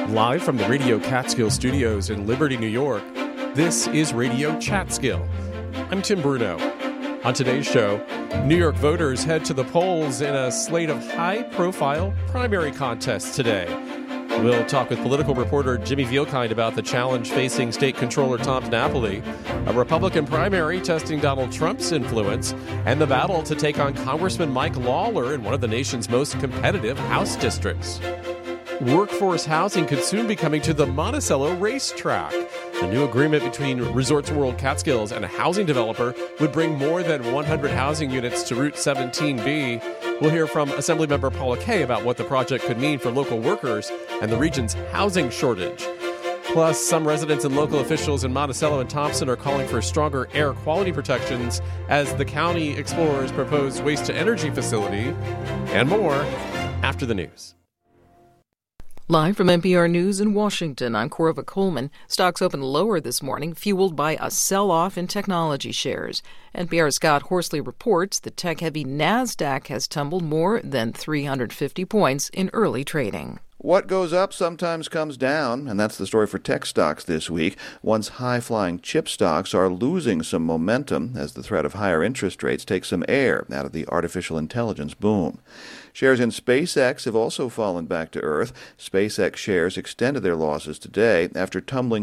Live from the Radio Catskill Studios in Liberty, New York, this is Radio Chatskill. I'm Tim Bruno. On today's show, New York voters head to the polls in a slate of high-profile primary contests today. We'll talk with political reporter Jimmy Vielkind about the challenge facing State Controller Tom DiNapoli, a Republican primary testing Donald Trump's influence, and the battle to take on Congressman Mike Lawler in one of the nation's most competitive House districts. Workforce housing could soon be coming to the Monticello racetrack. The new agreement between Resorts World Catskills and a housing developer would bring more than 100 housing units to Route 17B. We'll hear from Assemblymember Paula Kay about what the project could mean for local workers and the region's housing shortage. Plus, some residents and local officials in Monticello and Thompson are calling for stronger air quality protections as the county explores proposed waste-to-energy facility, and more after the news. Live from NPR News in Washington, I'm Corva Coleman. Stocks opened lower this morning, fueled by a sell-off in technology shares. NPR's Scott Horsley reports the tech-heavy NASDAQ has tumbled more than 350 points in early trading. What goes up sometimes comes down, and that's the story for tech stocks this week. Once high-flying chip stocks are losing some momentum as the threat of higher interest rates takes some air out of the artificial intelligence boom. Shares in SpaceX have also fallen back to earth. SpaceX shares extended their losses today after tumbling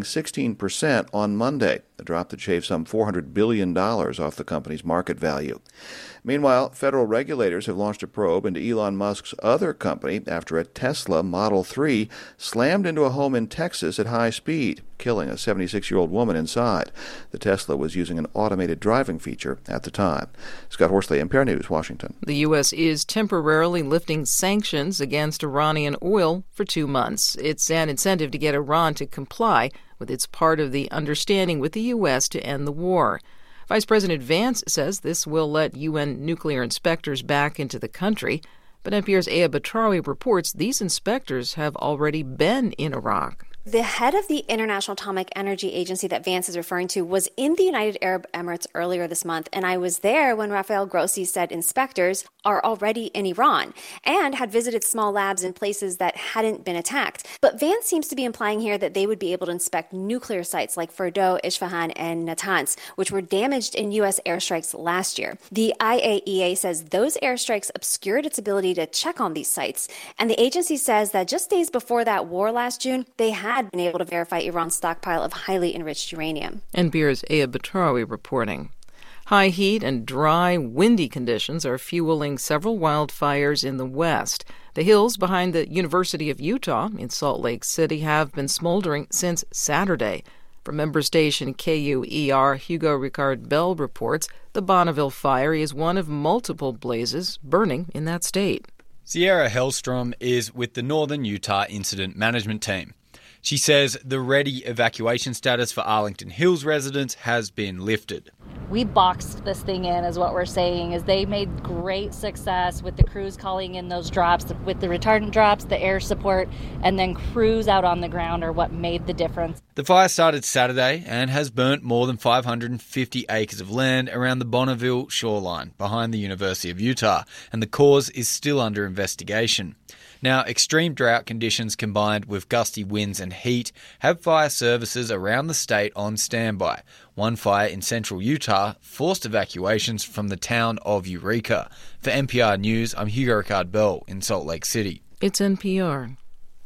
16% on Monday, a drop that shaved some $400 billion off the company's market value. Meanwhile, federal regulators have launched a probe into Elon Musk's other company after a Tesla Model 3 slammed into a home in Texas at high speed, killing a 76-year-old woman inside. The Tesla was using an automated driving feature at the time. Scott Horsley, NPR News, Washington. The U.S. is temporarily lifting sanctions against Iranian oil for 2 months. It's an incentive to get Iran to comply with its part of the understanding with the U.S. to end the war. Vice President Vance says this will let UN nuclear inspectors back into the country. But NPR's Aya Batrawi reports these inspectors have already been in Iraq. The head of the International Atomic Energy Agency that Vance is referring to was in the United Arab Emirates earlier this month, and I was there when Rafael Grossi said inspectors are already in Iran and had visited small labs in places that hadn't been attacked. But Vance seems to be implying here that they would be able to inspect nuclear sites like Fordow, Isfahan, and Natanz, which were damaged in U.S. airstrikes last year. The IAEA says those airstrikes obscured its ability to check on these sites, and the agency says that just days before that war last June, they had been able to verify Iran's stockpile of highly enriched uranium. NPR's Aya Batrawi reporting. High heat and dry, windy conditions are fueling several wildfires in the west. The hills behind the University of Utah in Salt Lake City have been smoldering since Saturday. From member station KUER, Hugo Ricard Bell reports the Bonneville fire is one of multiple blazes burning in that state. Sierra Hellstrom is with the Northern Utah Incident Management Team. She says the ready evacuation status for Arlington Hills residents has been lifted. We boxed this thing in, is what we're saying, is they made great success with the crews calling in those drops, with the retardant drops, the air support, and then crews out on the ground are what made the difference. The fire started Saturday and has burnt more than 550 acres of land around the Bonneville shoreline behind the University of Utah, and the cause is still under investigation. Now, extreme drought conditions combined with gusty winds and heat have fire services around the state on standby. One fire in central Utah forced evacuations from the town of Eureka. For NPR News, I'm Hugo Ricard Bell in Salt Lake City. It's NPR.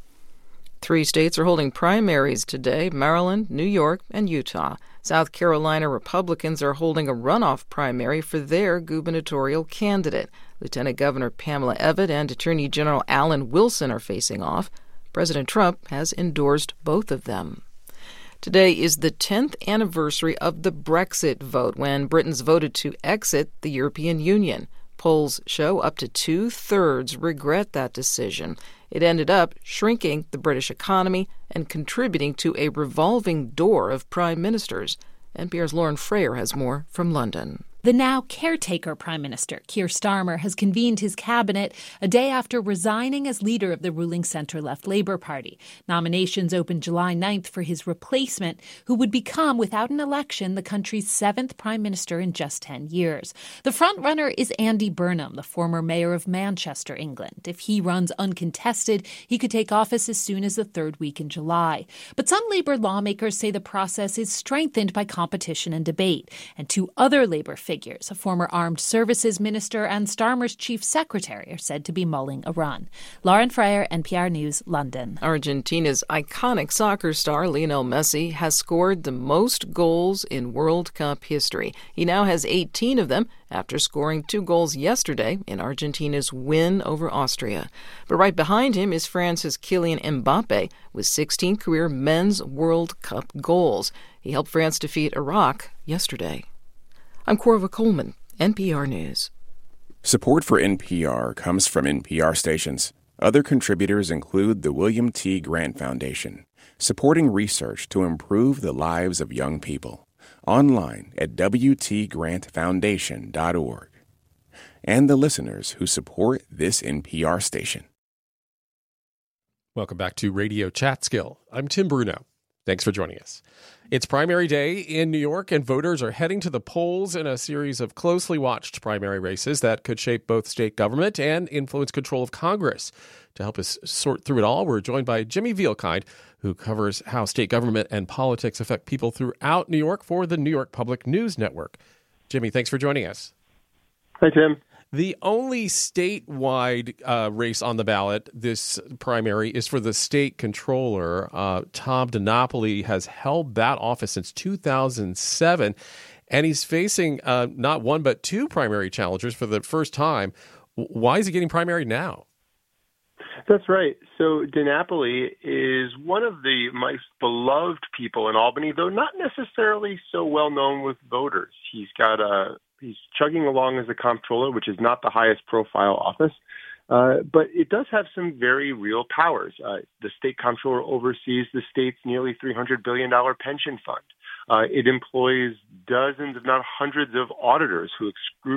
3 states are holding primaries today: Maryland, New York, and Utah. South Carolina Republicans are holding a runoff primary for their gubernatorial candidate. Lieutenant Governor Pamela Evette and Attorney General Alan Wilson are facing off. President Trump has endorsed both of them. Today is the 10th anniversary of the Brexit vote, when Britons voted to exit the European Union. Polls show up to 2/3 regret that decision. It ended up shrinking the British economy and contributing to a revolving door of prime ministers. NPR's Lauren Frayer has more from London. The now caretaker Prime Minister, Keir Starmer, has convened his cabinet a day after resigning as leader of the ruling centre-left Labour Party. Nominations opened July 9th for his replacement, who would become, without an election, the country's 7th Prime Minister in just 10 years. The frontrunner is Andy Burnham, the former mayor of Manchester, England. If he runs uncontested, he could take office as soon as the third week in July. But some Labour lawmakers say the process is strengthened by competition and debate. And two other Labour figures, a former Armed Services Minister and Starmer's Chief Secretary, are said to be mulling a run. Lauren Freyer, NPR News, London. Argentina's iconic soccer star Lionel Messi has scored the most goals in World Cup history. He now has 18 of them after scoring 2 goals yesterday in Argentina's win over Austria. But right behind him is France's Kylian Mbappe with 16 career men's World Cup goals. He helped France defeat Iraq yesterday. I'm Corva Coleman, NPR News. Support for NPR comes from NPR stations. Other contributors include the William T. Grant Foundation, supporting research to improve the lives of young people. Online at wtgrantfoundation.org. And the listeners who support this NPR station. Welcome back to Radio Chatskill. I'm Tim Bruno. Thanks for joining us. It's primary day in New York, and voters are heading to the polls in a series of closely watched primary races that could shape both state government and influence control of Congress. To help us sort through it all, we're joined by Jimmy Vielkind, who covers how state government and politics affect people throughout New York for the New York Public News Network. Jimmy, thanks for joining us. Hi, Tim. The only statewide race on the ballot this primary is for the state controller. Tom DiNapoli has held that office since 2007, and he's facing not one but 2 primary challengers for the first time. Why is he getting primary now? That's right. So DiNapoli is one of the most beloved people in Albany, though not necessarily so well known with voters. He's chugging along as a comptroller, which is not the highest profile office, but it does have some very real powers. The state comptroller oversees the state's nearly $300 billion pension fund. It employs dozens, if not hundreds, of auditors who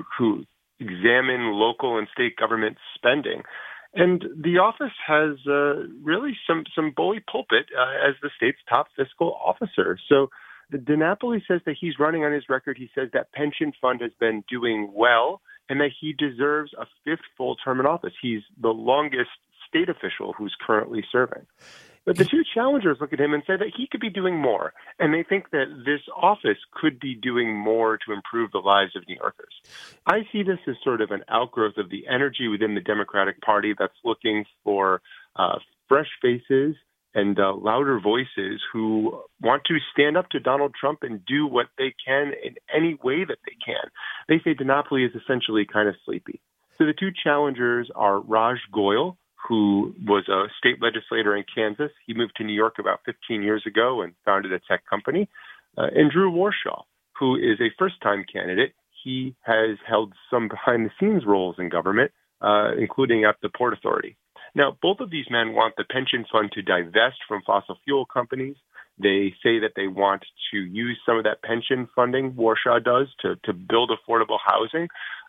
examine local and state government spending. And the office has really some bully pulpit as the state's top fiscal officer. So the DiNapoli says that he's running on his record. He says that pension fund has been doing well and that he deserves a 5th full term in office. He's the longest state official who's currently serving. But the 2 challengers look at him and say that he could be doing more. And they think that this office could be doing more to improve the lives of New Yorkers. I see this as sort of an outgrowth of the energy within the Democratic Party that's looking for fresh faces and louder voices who want to stand up to Donald Trump and do what they can in any way that they can. They say DiNapoli is essentially kind of sleepy. So the 2 challengers are Raj Goyal, who was a state legislator in Kansas. He moved to New York about 15 years ago and founded a tech company. And Drew Warshaw, who is a first-time candidate. He has held some behind-the-scenes roles in government, including at the Port Authority. Now, both of these men want the pension fund to divest from fossil fuel companies. They say that they want to use some of that pension funding, Warshaw does, to build affordable housing.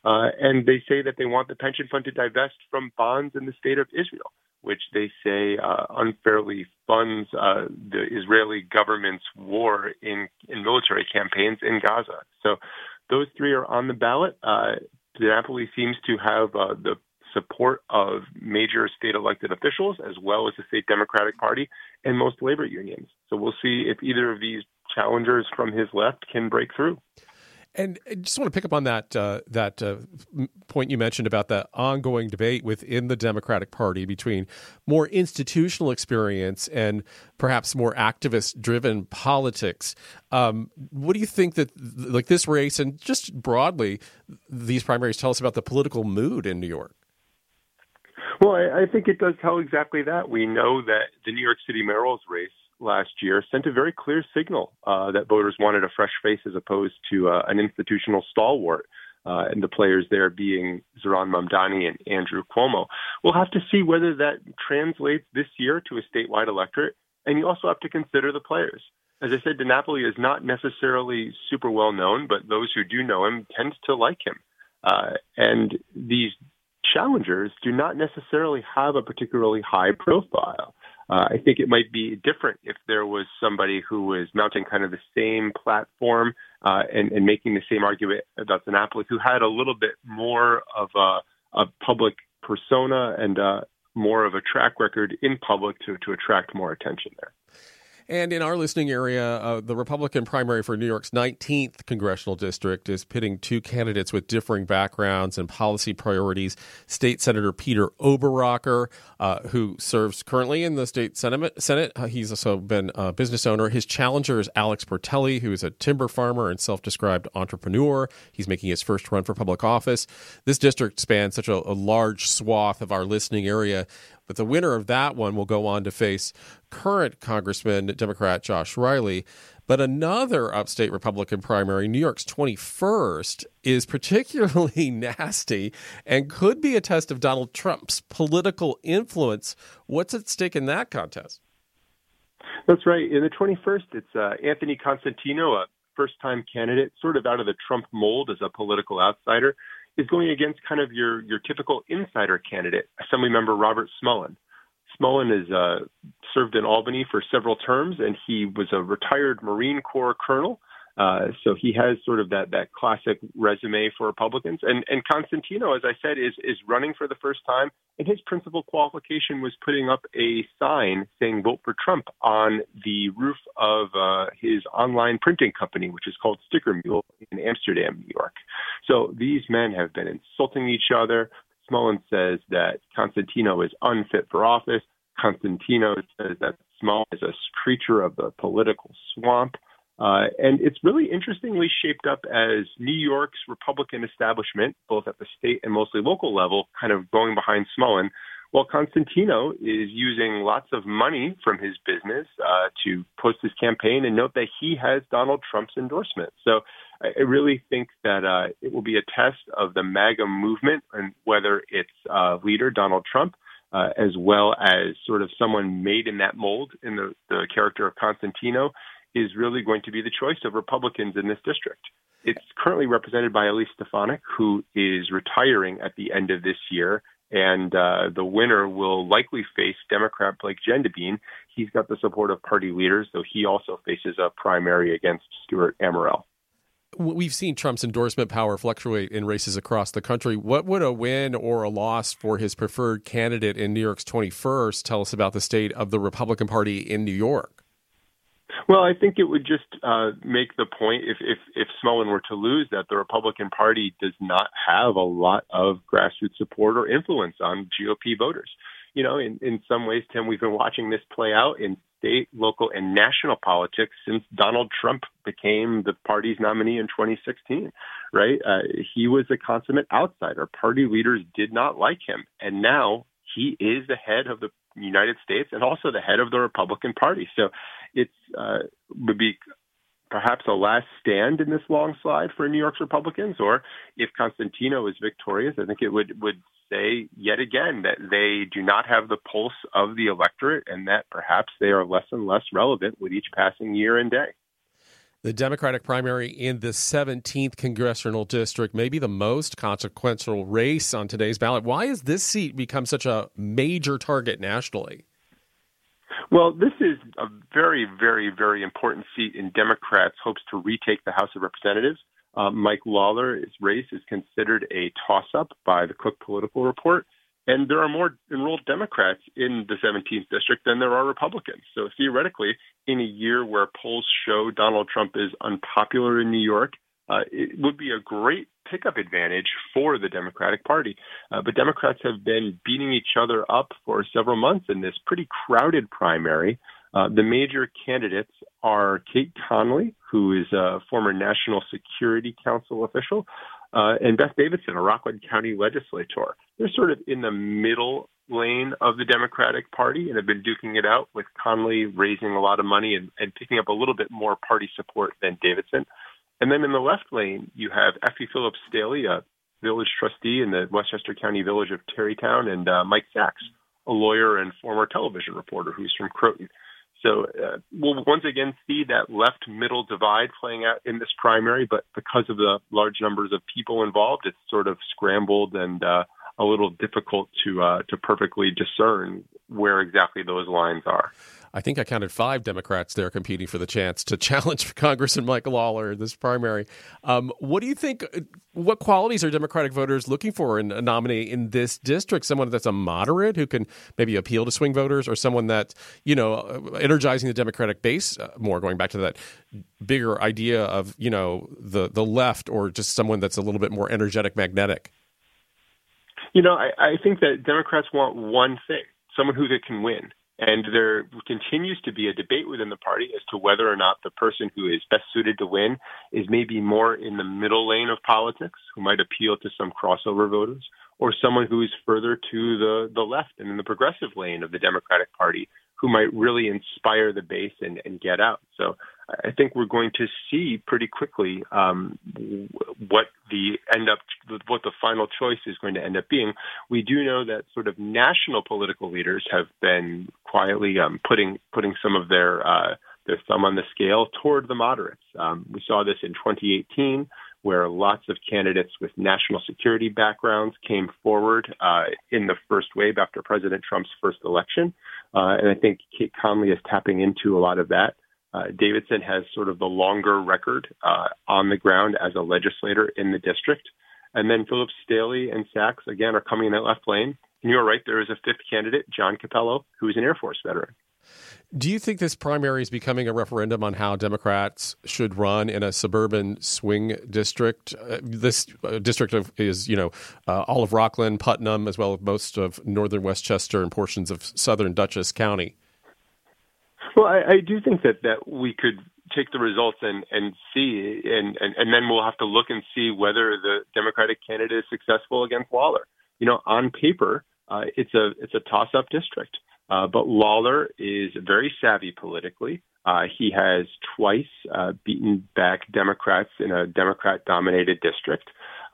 And they say that they want the pension fund to divest from bonds in the state of Israel, which they say unfairly funds the Israeli government's war in military campaigns in Gaza. So those 3 are on the ballot. DiNapoli seems to have the support of major state elected officials, as well as the state Democratic Party and most labor unions. So we'll see if either of these challengers from his left can break through. And I just want to pick up on that point you mentioned about the ongoing debate within the Democratic Party between more institutional experience and perhaps more activist-driven politics. What do you think that, like this race and just broadly, these primaries tell us about the political mood in New York? Well, I think it does tell exactly that. We know that the New York City mayoral's race last year sent a very clear signal that voters wanted a fresh face as opposed to an institutional stalwart, and the players there being Zohran Mamdani and Andrew Cuomo. We'll have to see whether that translates this year to a statewide electorate, and you also have to consider the players. as I said, DiNapoli is not necessarily super well known, but those who do know him tend to like him. And these challengers do not necessarily have a particularly high profile. I think it might be different if there was somebody who was mounting kind of the same platform and making the same argument about DiNapoli, who had a little bit more of a public persona and more of a track record in public to attract more attention there. And in our listening area, the Republican primary for New York's 19th congressional district is pitting two candidates with differing backgrounds and policy priorities. State Senator Peter Oberacker, who serves currently in the state Senate. He's also been a business owner. His challenger is Alex Bertelli, who is a timber farmer and self-described entrepreneur. He's making his first run for public office. This district spans such a large swath of our listening area, but the winner of that one will go on to face current Congressman Democrat Josh Riley. But another upstate Republican primary, New York's 21st, is particularly nasty and could be a test of Donald Trump's political influence. What's at stake in that contest? That's right. In the 21st, it's Anthony Constantino, a first-time candidate, sort of out of the Trump mold as a political outsider, is going against kind of your typical insider candidate, Assemblymember Robert Smullen. Smullen has served in Albany for several terms, and he was a retired Marine Corps colonel. So he has sort of that classic resume for Republicans. And Constantino, as I said, is running for the first time. And his principal qualification was putting up a sign saying "Vote for Trump" on the roof of his online printing company, which is called Sticker Mule in Amsterdam, New York. So these men have been insulting each other. Smullen says that Constantino is unfit for office. Constantino says that Smullen is a creature of the political swamp. And it's really interestingly shaped up as New York's Republican establishment, both at the state and mostly local level, kind of going behind Smullen, while Constantino is using lots of money from his business to post his campaign and note that he has Donald Trump's endorsement. So I really think that it will be a test of the MAGA movement and whether its leader, Donald Trump, as well as sort of someone made in that mold in the character of Constantino, is really going to be the choice of Republicans in this district. It's currently represented by Elise Stefanik, who is retiring at the end of this year, and the winner will likely face Democrat Blake Gendebien. He's got the support of party leaders, though he also faces a primary against Stuart Amorell. We've seen Trump's endorsement power fluctuate in races across the country. What would a win or a loss for his preferred candidate in New York's 21st tell us about the state of the Republican Party in New York? Well, I think it would just make the point, if Smullen were to lose, that the Republican Party does not have a lot of grassroots support or influence on GOP voters. You know, in some ways, Tim, we've been watching this play out in state, local, and national politics since Donald Trump became the party's nominee in 2016, right? He was a consummate outsider. Party leaders did not like him. And now he is the head of the United States and also the head of the Republican Party. So it's would be perhaps a last stand in this long slide for New York's Republicans, or if Constantino is victorious, I think it would say yet again that they do not have the pulse of the electorate and that perhaps they are less and less relevant with each passing year and day. The Democratic primary in the 17th congressional district may be the most consequential race on today's ballot. Why has this seat become such a major target nationally? Well, this is a very, very, very important seat in Democrats' hopes to retake the House of Representatives. Mike Lawler's race is considered a toss-up by the Cook Political Report, and there are more enrolled Democrats in the 17th district than there are Republicans. So theoretically, in a year where polls show Donald Trump is unpopular in New York, it would be a great pickup advantage for the Democratic Party. But Democrats have been beating each other up for several months in this pretty crowded primary. The major candidates are Kate Conley, who is a former National Security Council official, and Beth Davidson, a Rockland County legislator. They're sort of in the middle lane of the Democratic Party and have been duking it out, with Conley raising a lot of money and picking up a little bit more party support than Davidson. And then in the left lane, you have Effie Phillips Staley, a village trustee in the Westchester County village of Terrytown, and Mike Sachs, a lawyer and former television reporter who's from Croton. So we'll once again see that left-middle divide playing out in this primary, but because of the large numbers of people involved, it's sort of scrambled and a little difficult to perfectly discern where exactly those lines are. I think I counted 5 Democrats there competing for the chance to challenge Congressman Mike Lawler in this primary. What do you think? What qualities are Democratic voters looking for in a nominee in this district? Someone that's a moderate who can maybe appeal to swing voters, or someone that, energizing the Democratic base more, going back to that bigger idea of, the left, or just someone that's a little bit more energetic, magnetic? I think that Democrats want one thing, someone who they can win. And there continues to be a debate within the party as to whether or not the person who is best suited to win is maybe more in the middle lane of politics, who might appeal to some crossover voters, or someone who is further to the left and in the progressive lane of the Democratic Party, who might really inspire the base and get out. So I think we're going to see pretty quickly what the final choice is going to end up being. We do know that sort of national political leaders have been quietly putting some of their thumb on the scale toward the moderates. We saw this in 2018, where lots of candidates with national security backgrounds came forward in the first wave after President Trump's first election. And I think Kate Conley is tapping into a lot of that. Davidson has sort of the longer record on the ground as a legislator in the district. And then Phillips, Staley, and Sachs, again, are coming in that left lane. And you're right, there is a 5th candidate, John Capello, who is an Air Force veteran. Do you think this primary is becoming a referendum on how Democrats should run in a suburban swing district? This district is, all of Rockland, Putnam, as well as most of northern Westchester and portions of southern Dutchess County. Well, I do think that we could take the results and see, and then we'll have to look and see whether the Democratic candidate is successful against Lawler. On paper, it's a toss-up district. But Lawler is very savvy politically. He has twice beaten back Democrats in a Democrat-dominated district.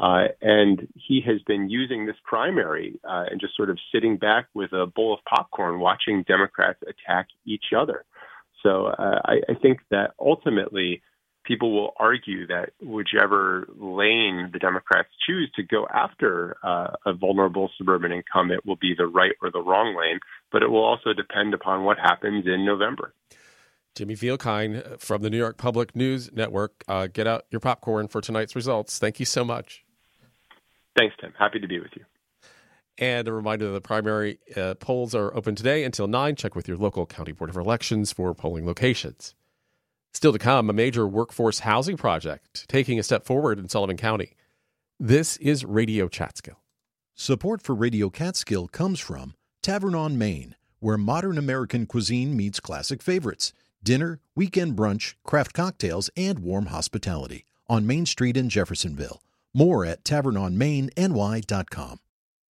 And he has been using this primary and just sort of sitting back with a bowl of popcorn watching Democrats attack each other. So I think that ultimately people will argue that whichever lane the Democrats choose to go after a vulnerable suburban incumbent will be the right or the wrong lane, but it will also depend upon what happens in November. Jimmy Vielkine from the New York Public News Network. Get out your popcorn for tonight's results. Thank you so much. Thanks, Tim. Happy to be with you. And a reminder that the primary polls are open today until 9. Check with your local County Board of Elections for polling locations. Still to come, a major workforce housing project taking a step forward in Sullivan County. This is Radio Catskill. Support for Radio Catskill comes from Tavern on Main, where modern American cuisine meets classic favorites. Dinner, weekend brunch, craft cocktails, and warm hospitality on Main Street in Jeffersonville. More at tavernonmainny.com.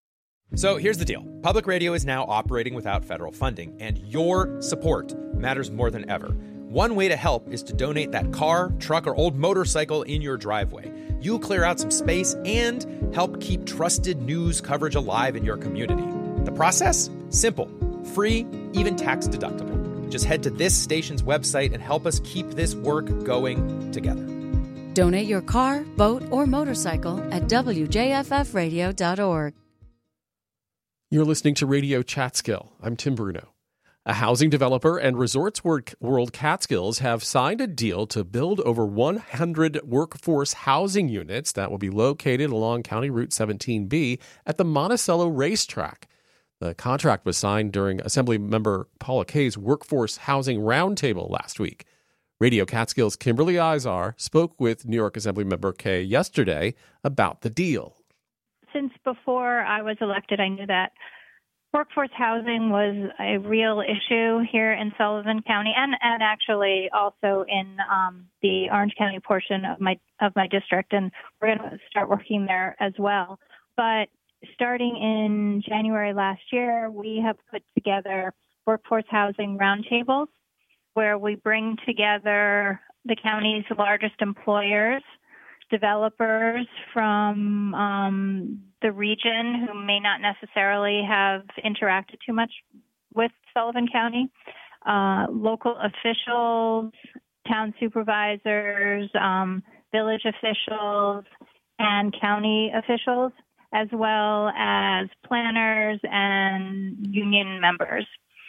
So here's the deal. Public radio is now operating without federal funding, and your support matters more than ever. One way to help is to donate that car, truck, or old motorcycle in your driveway. You'll clear out some space and help keep trusted news coverage alive in your community. The process? Simple, free, even tax deductible. Just head to this station's website and help us keep this work going together. Donate your car, boat, or motorcycle at WJFFradio.org. You're listening to Radio Catskill. I'm Tim Bruno. A housing developer and Resorts World Catskills have signed a deal to build over 100 workforce housing units that will be located along County Route 17B at the Monticello Racetrack. The contract was signed during Assemblymember Paula Kaye's Workforce Housing Roundtable last week. Radio Catskill's Kimberly Izar spoke with New York Assemblymember Kaye yesterday about the deal. Since before I was elected, I knew that workforce housing was a real issue here in Sullivan County and actually also in the Orange County portion of my district, and we're going to start working there as well. But starting in January last year, we have put together workforce housing roundtables where we bring together the county's largest employers, developers from the region who may not necessarily have interacted too much with Sullivan County, local officials, town supervisors, village officials, and county officials, as well as planners and union members.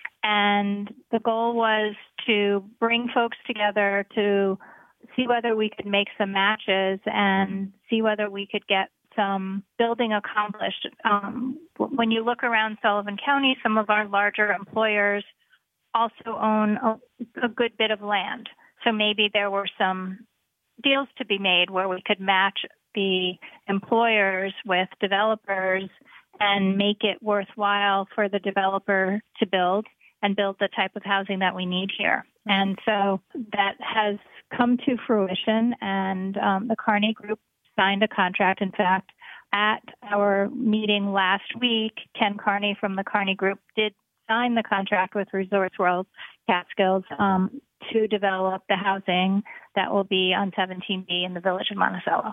And the goal was to bring folks together to see whether we could make some matches and see whether we could get some building accomplished. When you look around Sullivan County, some of our larger employers also own a good bit of land. So maybe there were some deals to be made where we could match the employers with developers and make it worthwhile for the developer to build the type of housing that we need here. And so that has come to fruition, and the Carney Group signed a contract. In fact, at our meeting last week, Ken Carney from the Carney Group did sign the contract with Resorts World Catskills to develop the housing that will be on 17B in the village of Monticello.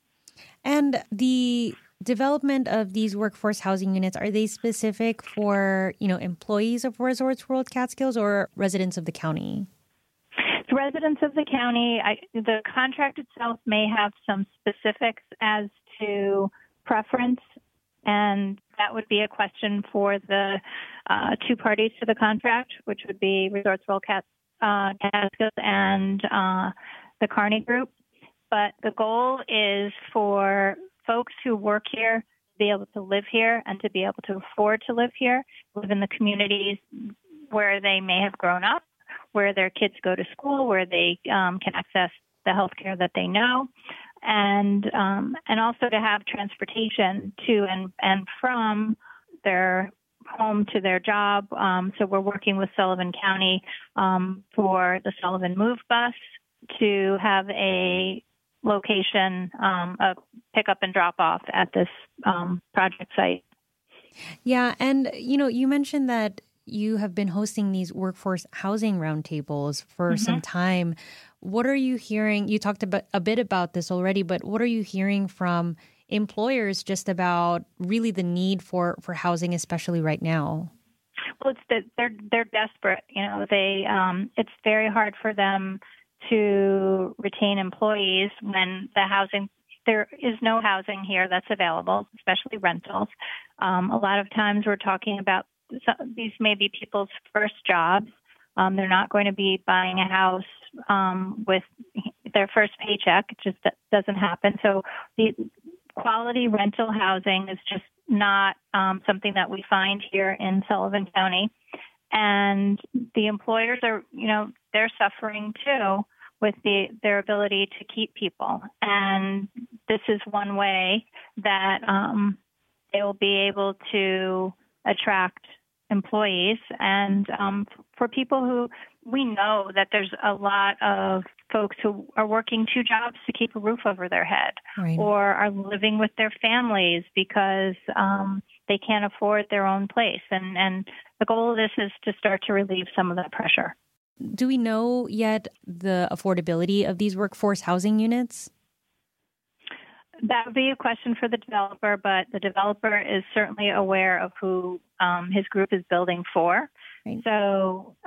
And the development of these workforce housing units, are they specific for, employees of Resorts World Catskills or residents of the county? It's residents of the county. The contract itself may have some specifics as to preference, and that would be a question for the two parties to the contract, which would be Resorts World Catskills and the Carney Group. But the goal is for folks who work here to be able to live here and to be able to afford to live here, live in the communities where they may have grown up, where their kids go to school, where they can access the health care that they know, and also to have transportation to and from their home to their job. So we're working with Sullivan County for the Sullivan Move Bus to have a location, a pickup and drop off at this project site. Yeah, and you mentioned that you have been hosting these workforce housing roundtables for some time. What are you hearing? You talked a bit about this already, but what are you hearing from employers just about really the need for housing, especially right now? Well, it's that they're desperate. It's very hard for them to retain employees when there is no housing here that's available, especially rentals. A lot of times we're talking about these may be people's first jobs. They're not going to be buying a house with their first paycheck. It just doesn't happen. So the quality rental housing is just not something that we find here in Sullivan County. And the employers are, they're suffering too with their ability to keep people. And this is one way that they will be able to attract employees. And for people who we know that there's a lot of folks who are working two jobs to keep a roof over their head, right, or are living with their families because they can't afford their own place. And the goal of this is to start to relieve some of that pressure. Do we know yet the affordability of these workforce housing units? That would be a question for the developer, but the developer is certainly aware of who his group is building for. Right. So,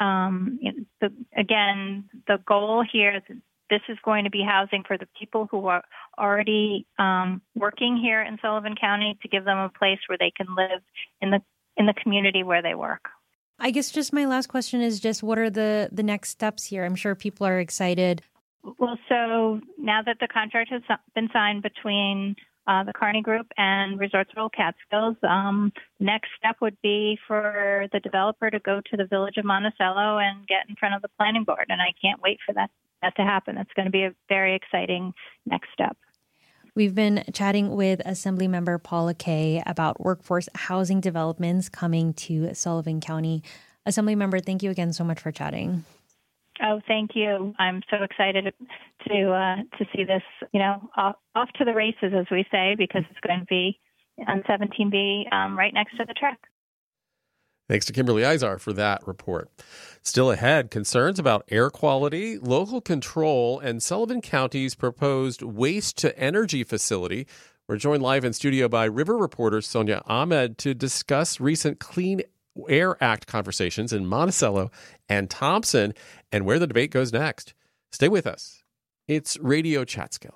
again, the goal here is this is going to be housing for the people who are already working here in Sullivan County, to give them a place where they can live in the community where they work. I guess just my last question is just what are the next steps here? I'm sure people are excited. Well, so now that the contract has been signed between the Carney Group and Resorts World Catskills, next step would be for the developer to go to the village of Monticello and get in front of the planning board. And I can't wait for that to happen. It's going to be a very exciting next step. We've been chatting with Assemblymember Paula Kaye about workforce housing developments coming to Sullivan County. Assemblymember, thank you again so much for chatting. Oh, thank you. I'm so excited to see this, off to the races, as we say, because it's going to be on 17B right next to the track. Thanks to Kimberly Izar for that report. Still ahead, concerns about air quality, local control, and Sullivan County's proposed waste-to-energy facility. We're joined live in studio by River reporter Sonia Ahmed to discuss recent clean Air Act conversations in Monticello and Thompson, and where the debate goes next. Stay with us. It's Radio Chatskill.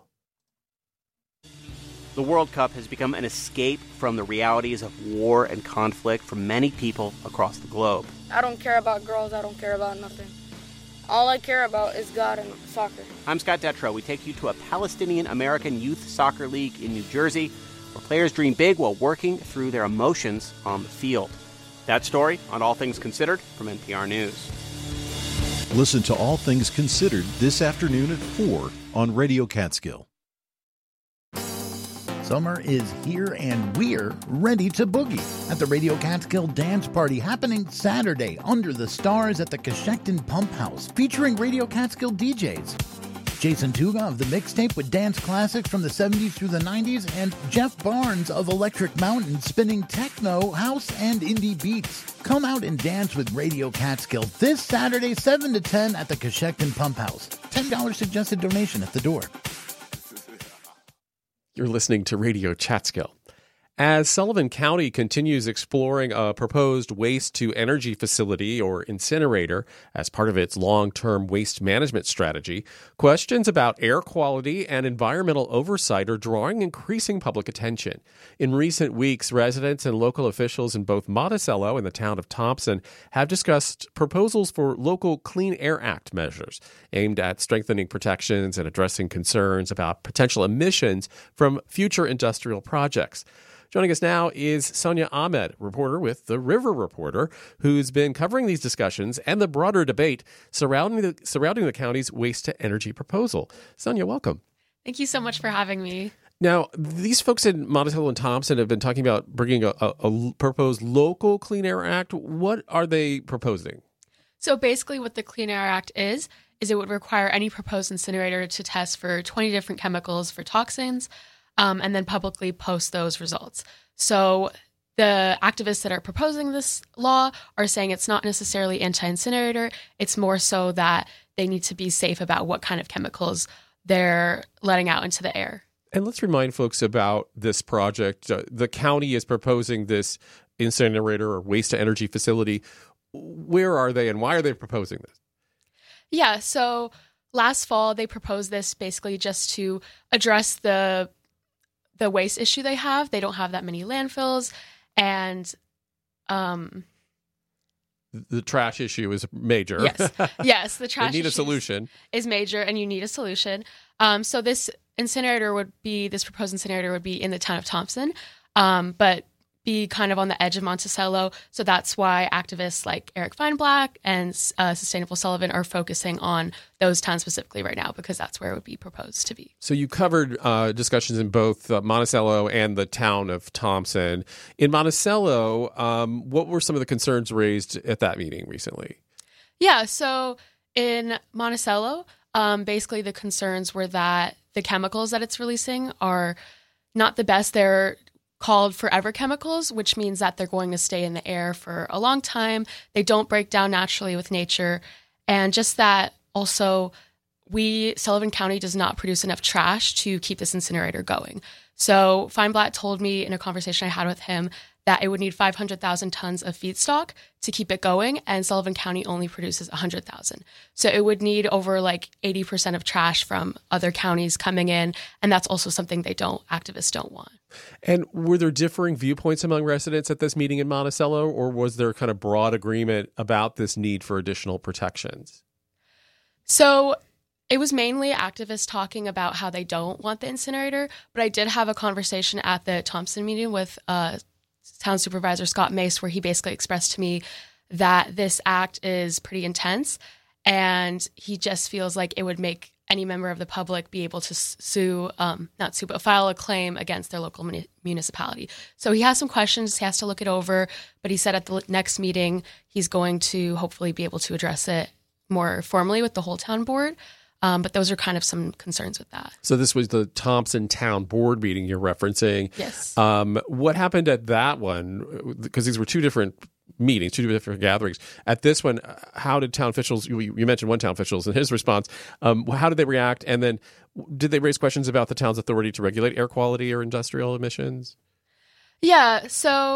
The World Cup has become an escape from the realities of war and conflict for many people across the globe. I don't care about girls. I don't care about nothing. All I care about is God and soccer. I'm Scott Detrow. We take you to a Palestinian-American youth soccer league in New Jersey where players dream big while working through their emotions on the field. That story on All Things Considered from NPR News. Listen to All Things Considered this afternoon at 4 on Radio Catskill. Summer is here and we're ready to boogie at the Radio Catskill Dance Party happening Saturday under the stars at the Coshecton Pump House featuring Radio Catskill DJs. Jason Tuga of The Mixtape with dance classics from the 70s through the 90s and Jeff Barnes of Electric Mountain spinning techno, house, and indie beats. Come out and dance with Radio Catskill this Saturday 7 to 10 at the Coshecton Pump House. $10 suggested donation at the door. You're listening to Radio Chatskill. As Sullivan County continues exploring a proposed waste-to-energy facility or incinerator as part of its long-term waste management strategy, questions about air quality and environmental oversight are drawing increasing public attention. In recent weeks, residents and local officials in both Monticello and the town of Thompson have discussed proposals for local Clean Air Act measures aimed at strengthening protections and addressing concerns about potential emissions from future industrial projects. Joining us now is Sonia Ahmed, reporter with The River Reporter, who's been covering these discussions and the broader debate surrounding the county's waste-to-energy proposal. Sonia, welcome. Thank you so much for having me. Now, these folks in Monticello and Thompson have been talking about bringing a proposed local Clean Air Act. What are they proposing? So basically what the Clean Air Act is it would require any proposed incinerator to test for 20 different chemicals for toxins, and then publicly post those results. So the activists that are proposing this law are saying it's not necessarily anti-incinerator. It's more so that they need to be safe about what kind of chemicals they're letting out into the air. And let's remind folks about this project. The county is proposing this incinerator or waste-to-energy facility. Where are they and why are they proposing this? Yeah, so last fall they proposed this basically just to address the waste issue they have. They don't have that many landfills, and the trash issue is major. Yes, the trash they need a issue solution. Is major, and you need a solution. So this proposed incinerator would be in the town of Thompson, but be kind of on the edge of Monticello. So that's why activists like Eric Feinblatt and Sustainable Sullivan are focusing on those towns specifically right now, because that's where it would be proposed to be. So you covered discussions in both Monticello and the town of Thompson. In Monticello, what were some of the concerns raised at that meeting recently? Yeah, so in Monticello, basically the concerns were that the chemicals that it's releasing are not the best. They're called forever chemicals, which means that they're going to stay in the air for a long time. They don't break down naturally with nature. And just that also, Sullivan County does not produce enough trash to keep this incinerator going. So Feinblatt told me in a conversation I had with him that it would need 500,000 tons of feedstock to keep it going, and Sullivan County only produces 100,000. So it would need over 80% of trash from other counties coming in, and that's also something activists don't want. And were there differing viewpoints among residents at this meeting in Monticello, or was there kind of broad agreement about this need for additional protections? So it was mainly activists talking about how they don't want the incinerator, but I did have a conversation at the Thompson meeting with Town Supervisor Scott Mace, where he basically expressed to me that this act is pretty intense, and he just feels like it would make any member of the public be able to file a claim against their local municipality. So he has some questions, he has to look it over, but he said at the next meeting he's going to hopefully be able to address it more formally with the whole town board. But those are kind of some concerns with that. So this was the Thompson Town Board meeting you're referencing. Yes. What happened at that one? Because these were two different meetings, two different gatherings. At this one, how did town officials, you mentioned one town official in his response, how did they react? And then did they raise questions about the town's authority to regulate air quality or industrial emissions? Yeah, so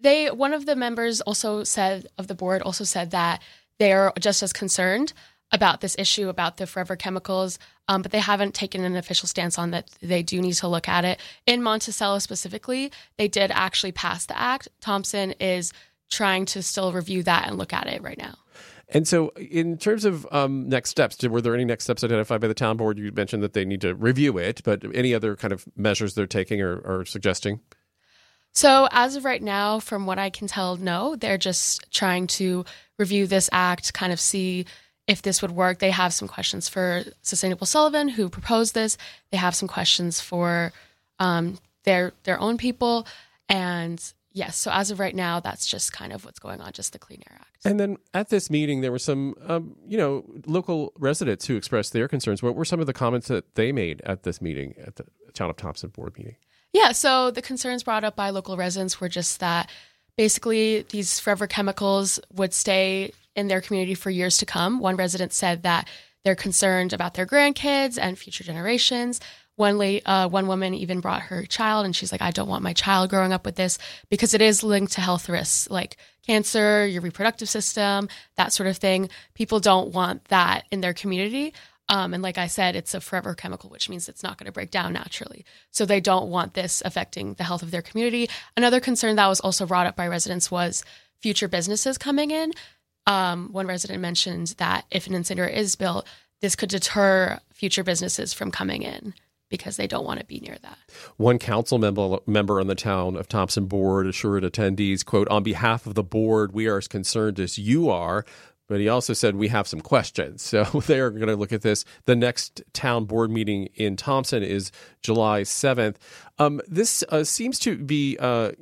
One of the members of the board also said that they're just as concerned about this issue about the forever chemicals, but they haven't taken an official stance on that. They do need to look at it. In Monticello specifically, they did actually pass the act. Thompson is trying to still review that and look at it right now. And so in terms of next steps, were there any next steps identified by the town board? You mentioned that they need to review it, but any other kind of measures they're taking or suggesting? So as of right now, from what I can tell, no. They're just trying to review this act, kind of see if this would work. They have some questions for Sustainable Sullivan, who proposed this. They have some questions for their own people. And yes, so as of right now, that's just kind of what's going on, just the Clean Air Act. And then at this meeting, there were some, local residents who expressed their concerns. What were some of the comments that they made at this meeting, at the Town of Thompson board meeting? Yeah, so the concerns brought up by local residents were just that basically these forever chemicals would stay in their community for years to come. One resident said that they're concerned about their grandkids and future generations. One woman even brought her child, and she's like, I don't want my child growing up with this, because it is linked to health risks like cancer, your reproductive system, that sort of thing. People don't want that in their community. And like I said, it's a forever chemical, which means it's not going to break down naturally. So they don't want this affecting the health of their community. Another concern that was also brought up by residents was future businesses coming in. One resident mentioned that if an incinerator is built, this could deter future businesses from coming in because they don't want to be near that. One council member on the Town of Thompson board assured attendees, quote, on behalf of the board, we are as concerned as you are. But he also said, we have some questions. So they are going to look at this. The next town board meeting in Thompson is July 7th. This seems to be,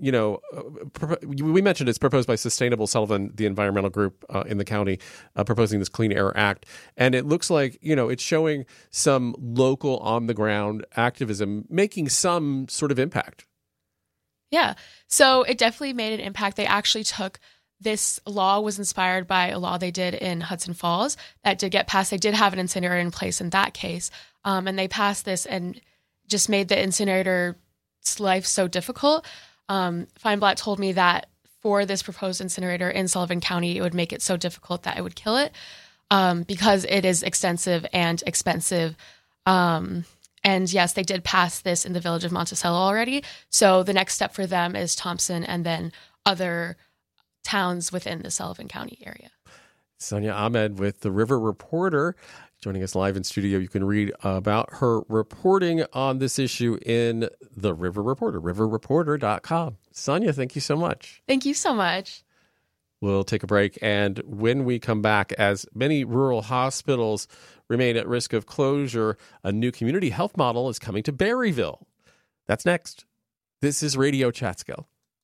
we mentioned it's proposed by Sustainable Sullivan, the environmental group in the county, proposing this Clean Air Act. And it looks like, it's showing some local on-the-ground activism making some sort of impact. Yeah. So it definitely made an impact. They actually this law was inspired by a law they did in Hudson Falls that did get passed. They did have an incinerator in place in that case. And they passed this and just made the incinerator's life so difficult. Feinblatt told me that for this proposed incinerator in Sullivan County, it would make it so difficult that it would kill it because it is extensive and expensive. And yes, they did pass this in the village of Monticello already. So the next step for them is Thompson and then other towns within the Sullivan County area. Sonia Ahmed with the River Reporter joining us live in studio. You can read about her reporting on this issue in the River Reporter, riverreporter.com. Sonia, thank you so much. Thank you so much. We'll take a break, and when we come back, as many rural hospitals remain at risk of closure, a new community health model is coming to Berryville. That's next. This is Radio Catskill.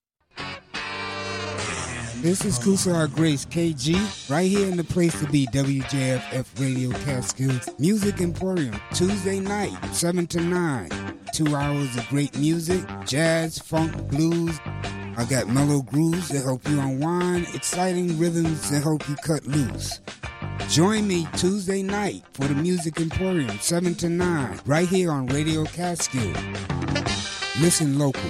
This is Kusar Grace KG, right here in the place to be, WJFF Radio Catskill Music Emporium, Tuesday night, 7 to 9. 2 hours of great music, jazz, funk, blues. I got mellow grooves to help you unwind, exciting rhythms to help you cut loose. Join me Tuesday night for the Music Emporium, 7 to 9, right here on Radio Catskill. Listen local.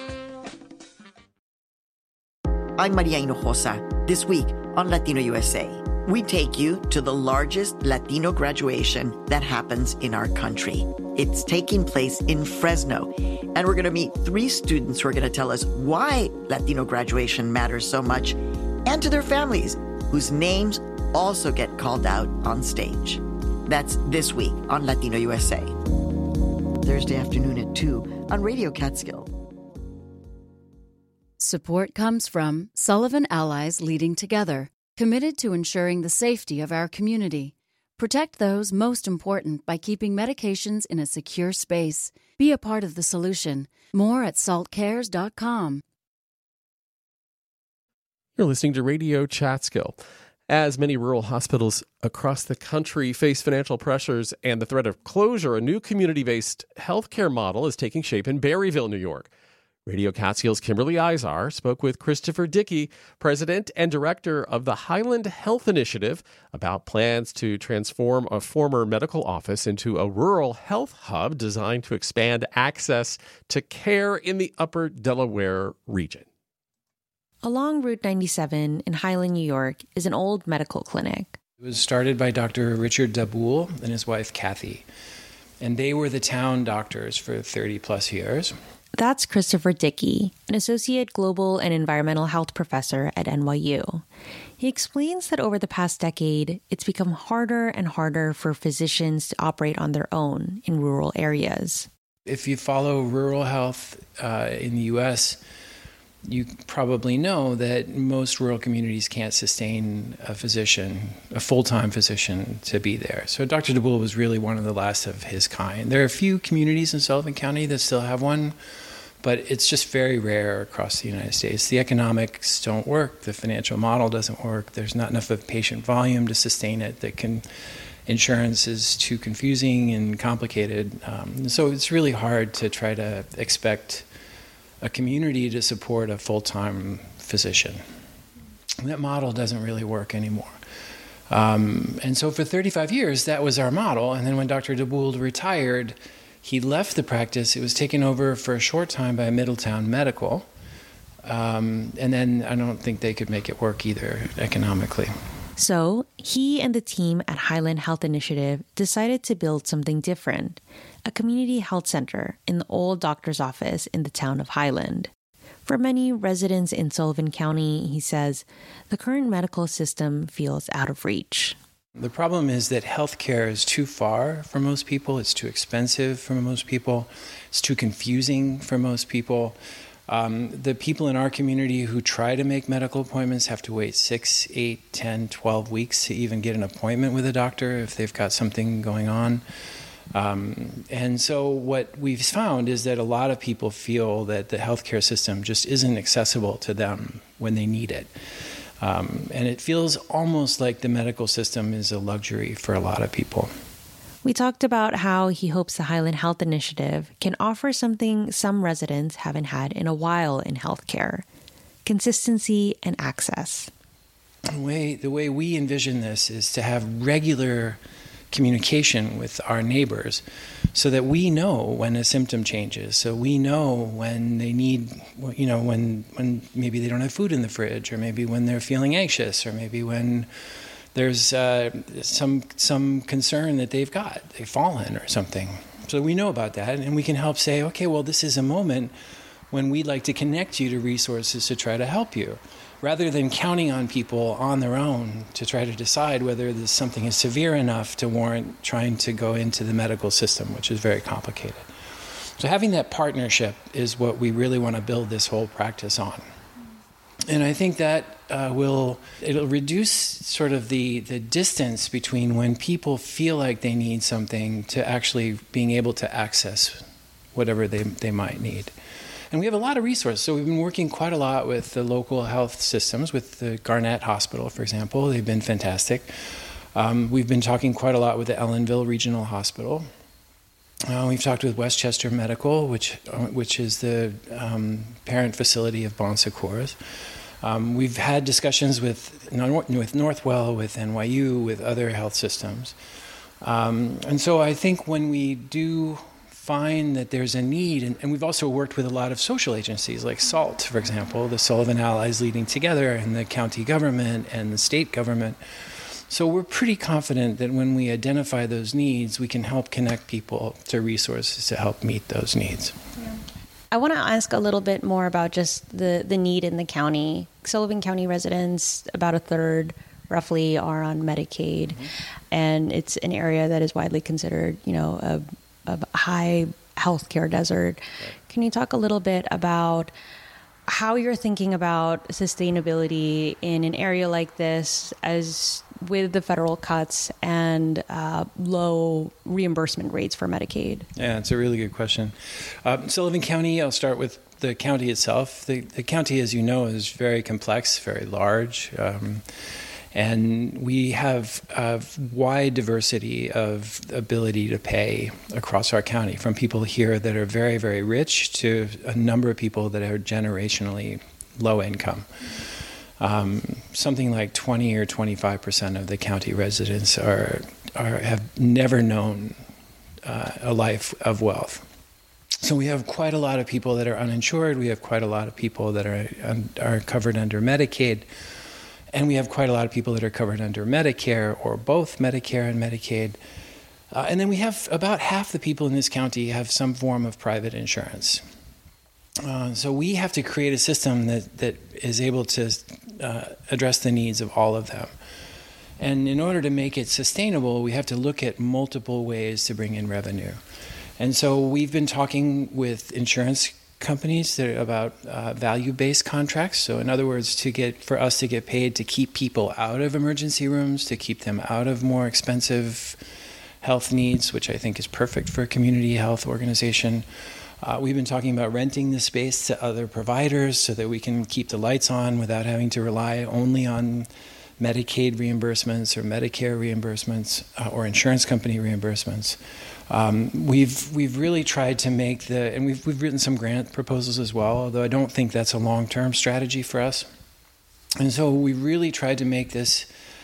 I'm Maria Hinojosa. This week on Latino USA, we take you to the largest Latino graduation that happens in our country. It's taking place in Fresno, and we're going to meet 3 students who are going to tell us why Latino graduation matters so much, and to their families, whose names also get called out on stage. That's this week on Latino USA. Thursday afternoon at 2 on Radio Catskill. Support comes from Sullivan Allies Leading Together, committed to ensuring the safety of our community. Protect those most important by keeping medications in a secure space. Be a part of the solution. More at saltcares.com. You're listening to Radio Catskill. As many rural hospitals across the country face financial pressures and the threat of closure, a new community-based healthcare model is taking shape in Berryville, New York. Radio Catskill's Kimberly Izar spoke with Christopher Dickey, president and director of the Highland Health Initiative, about plans to transform a former medical office into a rural health hub designed to expand access to care in the upper Delaware region. Along Route 97 in Highland, New York, is an old medical clinic. It was started by Dr. Richard Daboul and his wife, Kathy. And they were the town doctors for 30 plus years. That's Christopher Dickey, an associate global and environmental health professor at NYU. He explains that over the past decade, it's become harder and harder for physicians to operate on their own in rural areas. If you follow rural health in the U.S., you probably know that most rural communities can't sustain a physician, a full-time physician, to be there. So Dr. Daboul was really one of the last of his kind. There are a few communities in Sullivan County that still have one, but it's just very rare across the United States. The economics don't work. The financial model doesn't work. There's not enough of patient volume to sustain it. Insurance is too confusing and complicated. So it's really hard to try to expect a community to support a full-time physician. That model doesn't really work anymore. And so for 35 years, that was our model. And then when Dr. Daboul retired, he left the practice. It was taken over for a short time by Middletown Medical. And then I don't think they could make it work either economically. So he and the team at Highland Health Initiative decided to build something different, a community health center in the old doctor's office in the town of Highland. For many residents in Sullivan County, he says, the current medical system feels out of reach. The problem is that healthcare is too far for most people. It's too expensive for most people. It's too confusing for most people. The people in our community who try to make medical appointments have to wait 6, 8, 10, 12 weeks to even get an appointment with a doctor if they've got something going on. And so what we've found is that a lot of people feel that the healthcare system just isn't accessible to them when they need it. And it feels almost like the medical system is a luxury for a lot of people. We talked about how he hopes the Highland Health Initiative can offer something some residents haven't had in a while in healthcare: consistency and access. The way we envision this is to have regular communication with our neighbors so that we know when a symptom changes, so we know when they need, when maybe they don't have food in the fridge, or maybe when they're feeling anxious, or maybe when there's some concern that they've fallen or something. So we know about that, and we can help say, okay, well, this is a moment when we'd like to connect you to resources to try to help you, rather than counting on people on their own to try to decide whether something is severe enough to warrant trying to go into the medical system, which is very complicated. So having that partnership is what we really want to build this whole practice on. And I think that it'll reduce sort of the distance between when people feel like they need something to actually being able to access whatever they might need. And we have a lot of resources. So we've been working quite a lot with the local health systems, with the Garnett Hospital, for example. They've been fantastic. We've been talking quite a lot with the Ellenville Regional Hospital. We've talked with Westchester Medical, which is the parent facility of Bon Secours. We've had discussions with Northwell, with NYU, with other health systems. And so I think when we do find that there's a need, and we've also worked with a lot of social agencies like SALT, for example, the Sullivan Allies Leading Together, and the county government and the state government. So we're pretty confident that when we identify those needs, we can help connect people to resources to help meet those needs. Yeah. I want to ask a little bit more about just the need in the county. Sullivan County residents, about a third roughly, are on Medicaid, and it's an area that is widely considered, a high healthcare desert. Right. Can you talk a little bit about how you're thinking about sustainability in an area like this, as with the federal cuts and low reimbursement rates for Medicaid? Yeah, it's a really good question. Sullivan County, I'll start with the county itself. The county, as you know, is very complex, very large. And we have a wide diversity of ability to pay across our county, from people here that are very, very rich to a number of people that are generationally low income. Something like 20 or 25% of the county residents have never known a life of wealth. So we have quite a lot of people that are uninsured. We have quite a lot of people that are covered under Medicaid. And we have quite a lot of people that are covered under Medicare or both Medicare and Medicaid. And then we have about half the people in this county have some form of private insurance. So we have to create a system that is able to address the needs of all of them. And in order to make it sustainable, we have to look at multiple ways to bring in revenue. And so we've been talking with insurance companies about value-based contracts. So in other words, for us to get paid to keep people out of emergency rooms, to keep them out of more expensive health needs, which I think is perfect for a community health organization. We've been talking about renting the space to other providers so that we can keep the lights on without having to rely only on Medicaid reimbursements or Medicare reimbursements or insurance company reimbursements. We've really tried to make and we've written some grant proposals as well, although I don't think that's a long-term strategy for us. And so we really tried to make this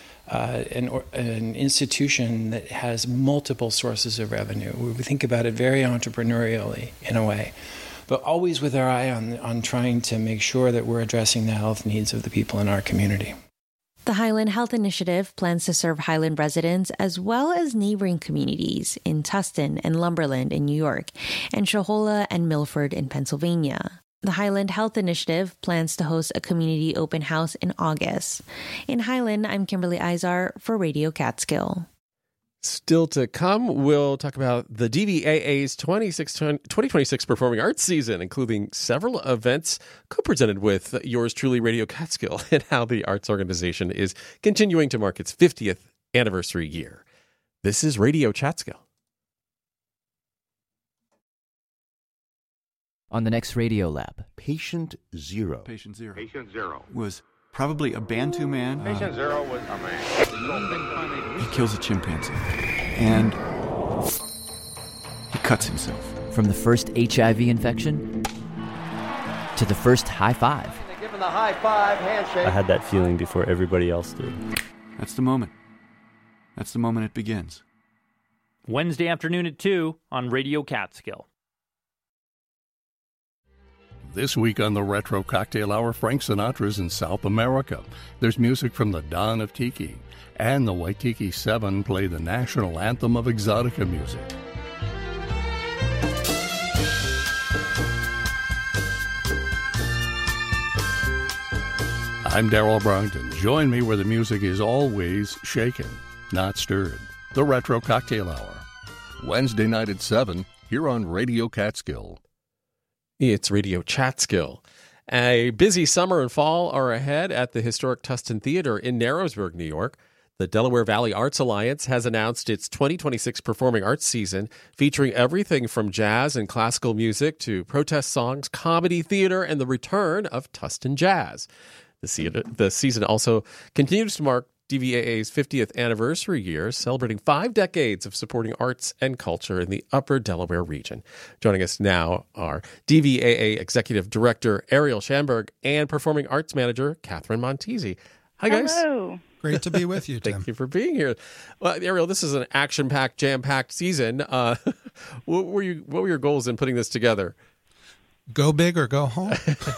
an institution that has multiple sources of revenue. We think about it very entrepreneurially in a way, but always with our eye on trying to make sure that we're addressing the health needs of the people in our community. The Highland Health Initiative plans to serve Highland residents as well as neighboring communities in Tustin and Lumberland in New York and Shohola and Milford in Pennsylvania. The Highland Health Initiative plans to host a community open house in August. In Highland, I'm Kimberly Izar for Radio Catskill. Still to come, we'll talk about the DVAA's 2026 Performing Arts Season, including several events co-presented with yours truly, Radio Catskill, and how the arts organization is continuing to mark its 50th anniversary year. This is Radio Catskill. On the next Radio Lab, Patient Zero. Patient Zero. Patient Zero Was probably a Bantu man. Patient Zero was a man. He kills a chimpanzee. And he cuts himself. From the first HIV infection to the first high five. Give him the high five, handshake. I had that feeling before everybody else did. That's the moment. That's the moment it begins. Wednesday afternoon at 2 on Radio Catskill. This week on the Retro Cocktail Hour, Frank Sinatra's in South America. There's music from the dawn of Tiki. And the Waitiki 7 play the national anthem of exotica music. I'm Darrell Brogdon. Join me where the music is always shaken, not stirred. The Retro Cocktail Hour. Wednesday night at 7, here on Radio Catskill. It's Radio Catskill. A busy summer and fall are ahead at the historic Tustin Theater in Narrowsburg, New York. The Delaware Valley Arts Alliance has announced its 2026 Performing Arts Season, featuring everything from jazz and classical music to protest songs, comedy, theater, and the return of Tustin Jazz. The season also continues to mark DVAA's 50th anniversary year, celebrating 5 decades of supporting arts and culture in the upper Delaware region. Joining us now are DVAA Executive Director Ariel Schamberg and Performing Arts Manager Catherine Montesi. Hi, guys. Hello. Great to be with you, Tim. Thank you for being here. Well, Ariel, this is an action-packed, jam-packed season. What were your goals in putting this together? Go big or go home.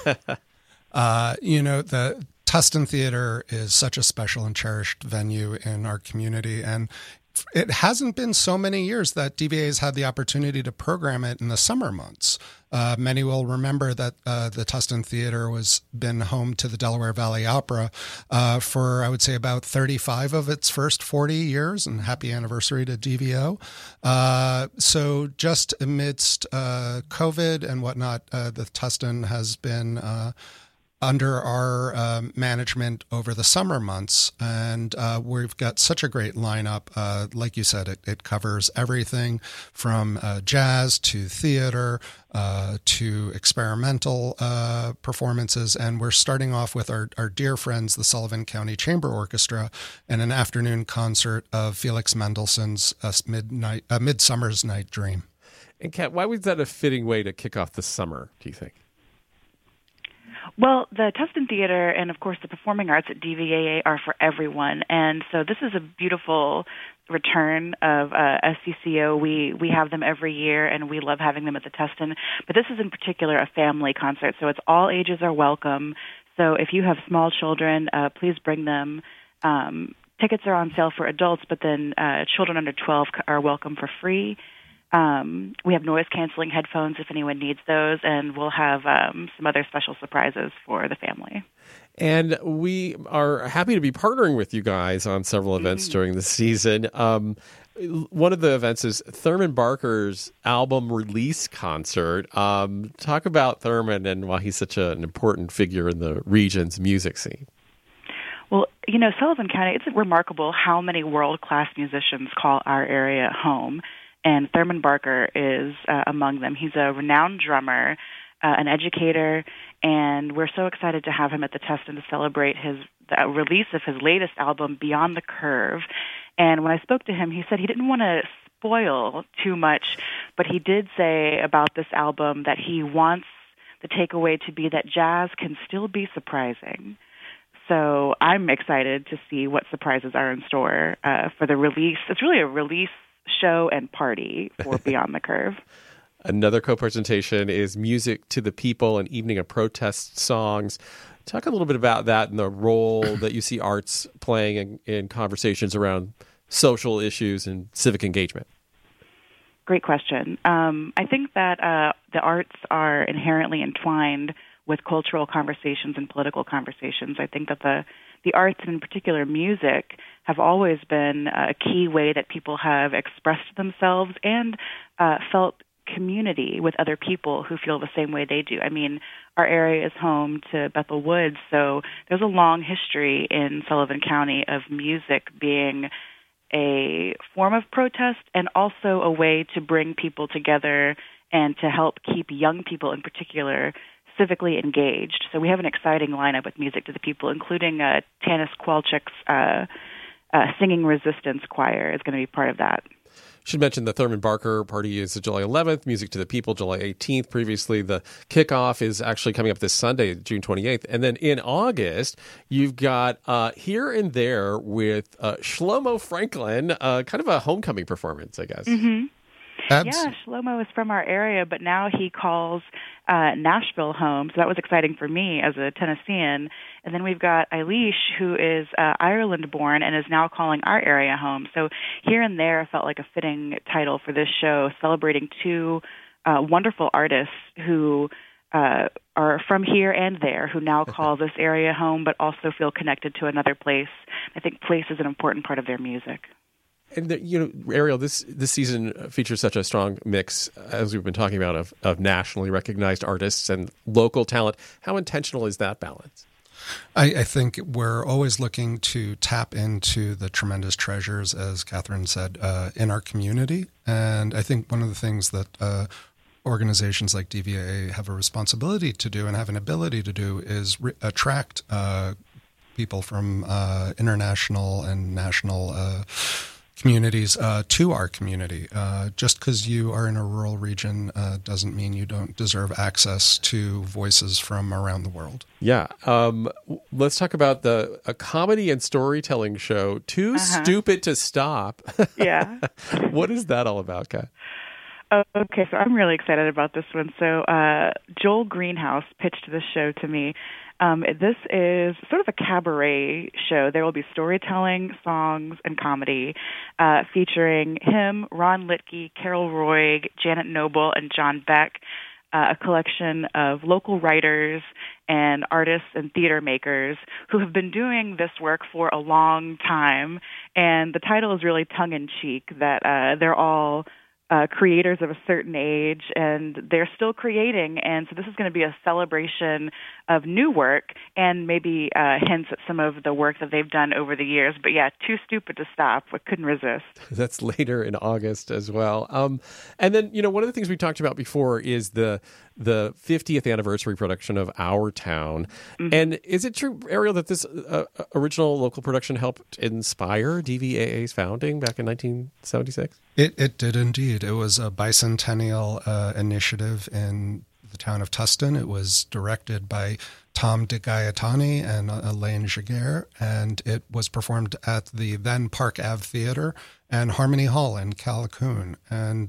The Tustin Theater is such a special and cherished venue in our community, and it hasn't been so many years that DVA has had the opportunity to program it in the summer months. Many will remember that the Tustin Theater was been home to the Delaware Valley Opera for, I would say, about 35 of its first 40 years, and happy anniversary to DVO. So just amidst COVID and whatnot, the Tustin has been under our management over the summer months, and we've got such a great lineup. Like you said, it covers everything from jazz to theater to experimental performances, and we're starting off with our dear friends, the Sullivan County Chamber Orchestra, and an afternoon concert of Felix Mendelssohn's Midsummer's Night Dream. And Kat, why was that a fitting way to kick off the summer, do you think? Well, the Tustin Theater and, of course, the performing arts at DVAA are for everyone. And so this is a beautiful return of SCCO. We have them every year, and we love having them at the Tustin. But this is in particular a family concert, so it's all ages are welcome. So if you have small children, please bring them. Tickets are on sale for adults, but then children under 12 are welcome for free. We have noise-canceling headphones if anyone needs those, and we'll have some other special surprises for the family. And we are happy to be partnering with you guys on several events during the season. One of the events is Thurman Barker's album release concert. Talk about Thurman and why he's such an important figure in the region's music scene. Well, Sullivan County, it's remarkable how many world-class musicians call our area home, and Thurman Barker is among them. He's a renowned drummer, an educator, and we're so excited to have him at the Tustin to celebrate the release of his latest album, Beyond the Curve. And when I spoke to him, he said he didn't want to spoil too much, but he did say about this album that he wants the takeaway to be that jazz can still be surprising. So I'm excited to see what surprises are in store for the release. It's really a release show and party for Beyond the Curve. Another co-presentation is Music to the People, an evening of protest songs. Talk a little bit about that and the role that you see arts playing in conversations around social issues and civic engagement. Great question. I think that the arts are inherently entwined with cultural conversations and political conversations. I think that the arts, and in particular music, have always been a key way that people have expressed themselves and felt community with other people who feel the same way they do. I mean, our area is home to Bethel Woods, so there's a long history in Sullivan County of music being a form of protest and also a way to bring people together and to help keep young people in particular civically engaged. So we have an exciting lineup with Music to the People, including Tanis Kowalczyk's Singing Resistance Choir is going to be part of that. Should mention the Thurman Barker party is July 11th, Music to the People July 18th. Previously, the kickoff is actually coming up this Sunday, June 28th. And then in August, you've got Here and There with Shlomo Franklin, kind of a homecoming performance, I guess. Mm-hmm. Yeah, Shlomo is from our area, but now he calls Nashville home, so that was exciting for me as a Tennessean. And then we've got Eilish, who is Ireland-born and is now calling our area home. So Here and There felt like a fitting title for this show, celebrating two wonderful artists who are from here and there, who now call this area home, but also feel connected to another place. I think place is an important part of their music. And Ariel, this season features such a strong mix, as we've been talking about, of nationally recognized artists and local talent. How intentional is that balance? I think we're always looking to tap into the tremendous treasures, as Catherine said, in our community. And I think one of the things that organizations like DVAA have a responsibility to do and have an ability to do is attract people from international and national communities to our community. Just because you are in a rural region doesn't mean you don't deserve access to voices from around the world. Yeah. Let's talk about a comedy and storytelling show, Too Stupid to Stop. Yeah. What is that all about, Kat? Okay, so I'm really excited about this one. So Joel Greenhouse pitched this show to me. This is sort of a cabaret show. There will be storytelling, songs, and comedy featuring him, Ron Litke, Carol Roig, Janet Noble, and John Beck, a collection of local writers and artists and theater makers who have been doing this work for a long time. And the title is really tongue-in-cheek, that they're all creators of a certain age, and they're still creating. And so this is going to be a celebration of new work and maybe hints at some of the work that they've done over the years. But yeah, Too Stupid to Stop. I couldn't resist. That's later in August as well. And then, one of the things we talked about before is the 50th anniversary production of Our Town. Mm-hmm. And is it true, Ariel, that this original local production helped inspire DVAA's founding back in 1976? It did indeed. It was a bicentennial initiative in the town of Tustin. It was directed by Tom De Gaetani and Elaine Giguère, and it was performed at the then Park Ave Theater and Harmony Hall in Callicoon. And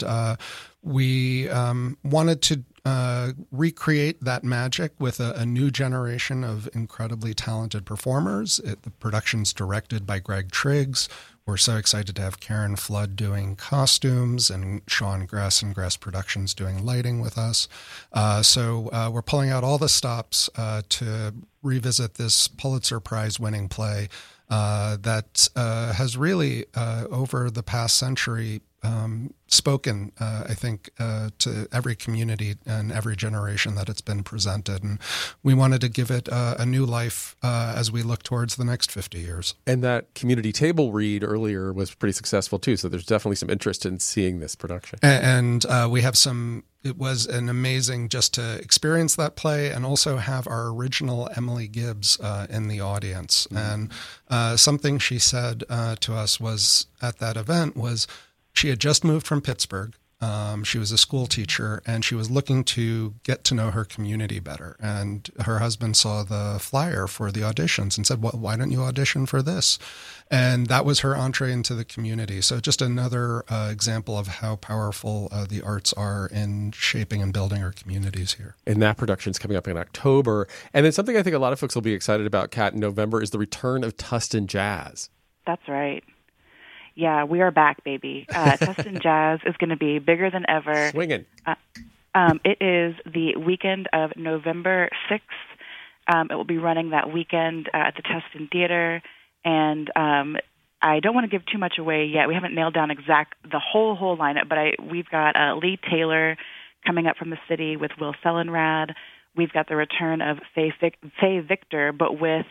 we wanted to recreate that magic with a new generation of incredibly talented performers. The production's directed by Greg Triggs. We're so excited to have Karen Flood doing costumes and Sean Gress and Gress Productions doing lighting with us. So we're pulling out all the stops to revisit this Pulitzer Prize-winning play that has really, over the past century, spoken, I think, to every community and every generation that it's been presented. And we wanted to give it a new life as we look towards the next 50 years. And that community table read earlier was pretty successful, too. So there's definitely some interest in seeing this production. And we have some... It was an amazing just to experience that play and also have our original Emily Gibbs in the audience. Mm-hmm. And something she said to us was at that event was she had just moved from Pittsburgh. She was a school teacher, and she was looking to get to know her community better. And her husband saw the flyer for the auditions and said, well, why don't you audition for this? And that was her entree into the community. So just another example of how powerful the arts are in shaping and building our communities here. And that production's coming up in October. And then something I think a lot of folks will be excited about, Kat, in November is the return of Tustin Jazz. That's right. Yeah, we are back, baby. Tustin Jazz is going to be bigger than ever. Swinging. It is the weekend of November 6th. It will be running that weekend at the Tustin Theater. And I don't want to give too much away yet. We haven't nailed down the whole lineup, but we've got Lee Taylor coming up from the city with Will Sellenrad. We've got the return of Faye Victor, but with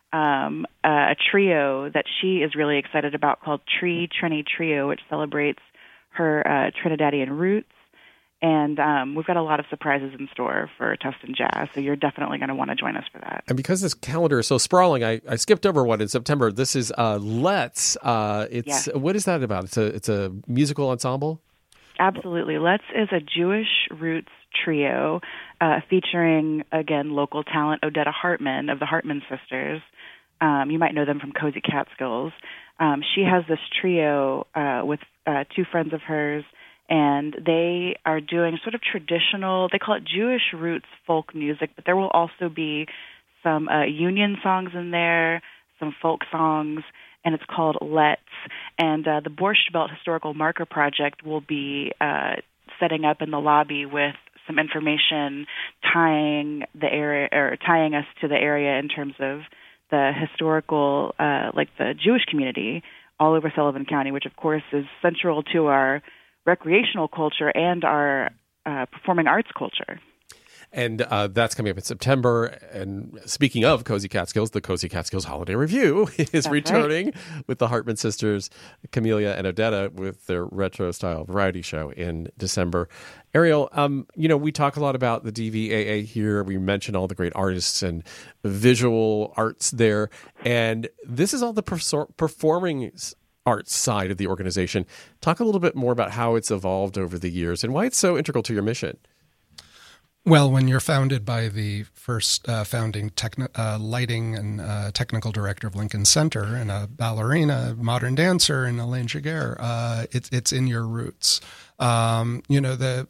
a trio that she is really excited about called Trini Trio, which celebrates her Trinidadian roots. And we've got a lot of surprises in store for Tustin Jazz, so you're definitely going to want to join us for that. And because this calendar is so sprawling, I skipped over one in September. This is Let's. What is that about? It's a musical ensemble? Absolutely. Let's is a Jewish roots trio featuring, again, local talent, Odetta Hartman of the Hartman Sisters. You might know them from Cozy Catskills. She has this trio with two friends of hers, and they are doing sort of traditional, they call it Jewish roots folk music, but there will also be some union songs in there, some folk songs, and it's called Let's. And the Borscht Belt Historical Marker Project will be setting up in the lobby with some information tying us to the area in terms of the historical, the Jewish community all over Sullivan County, which of course is central to our recreational culture and our performing arts culture. And that's coming up in September. And speaking of Cozy Catskills, the Cozy Catskills Holiday Review is returning with the Hartman sisters, Camelia and Odetta, with their retro-style variety show in December. Ariel, we talk a lot about the DVAA here. We mention all the great artists and visual arts there. And this is all the performing arts side of the organization. Talk a little bit more about how it's evolved over the years and why it's so integral to your mission. Well, when you're founded by the first founding lighting and technical director of Lincoln Center and a ballerina, modern dancer, and Elaine Giguère, it's in your roots. The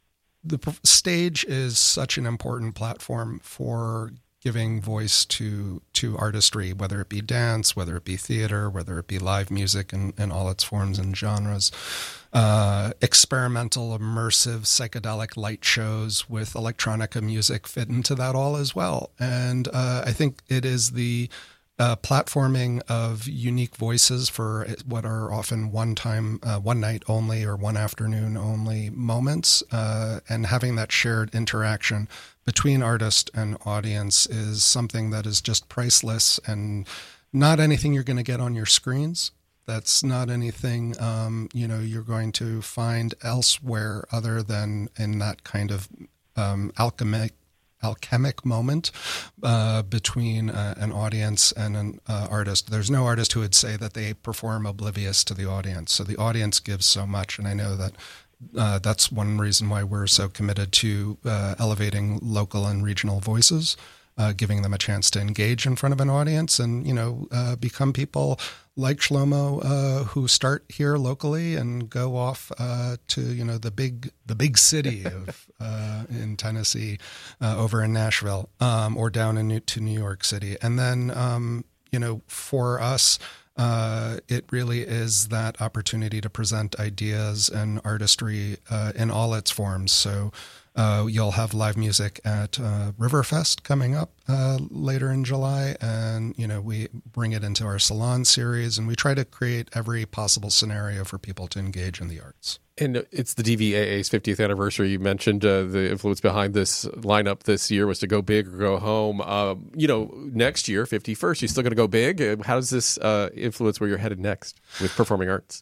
stage is such an important platform for giving voice to artistry, whether it be dance, whether it be theater, whether it be live music in all its forms and genres. Experimental, immersive, psychedelic light shows with electronica music fit into that all as well. And I think it is the platforming of unique voices for what are often one night only or one afternoon only moments, and having that shared interaction between artist and audience is something that is just priceless and not anything you're going to get on your screens. That's not anything, you're going to find elsewhere other than in that kind of alchemic moment between an audience and an artist. There's no artist who would say that they perform oblivious to the audience. So the audience gives so much, and I know that that's one reason why we're so committed to elevating local and regional voices. giving them a chance to engage in front of an audience and, become people like Shlomo who start here locally and go off to, the big city of in Tennessee, over in Nashville, or down to New York City. And then, for us, it really is that opportunity to present ideas and artistry in all its forms. So you'll have live music at Riverfest coming up later in July, and we bring it into our Salon series, and we try to create every possible scenario for people to engage in the arts. And it's the DVAA's 50th anniversary. You mentioned the influence behind this lineup this year was to go big or go home. Next year, 51st, you still going to go big? How does this influence where you're headed next with performing arts?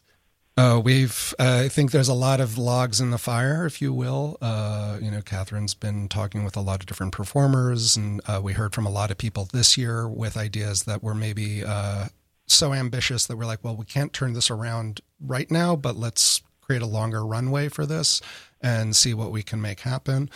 I think there's a lot of logs in the fire, if you will. Catherine's been talking with a lot of different performers, and we heard from a lot of people this year with ideas that were maybe so ambitious that we're like, well, we can't turn this around right now, but let's create a longer runway for this and see what we can make happen.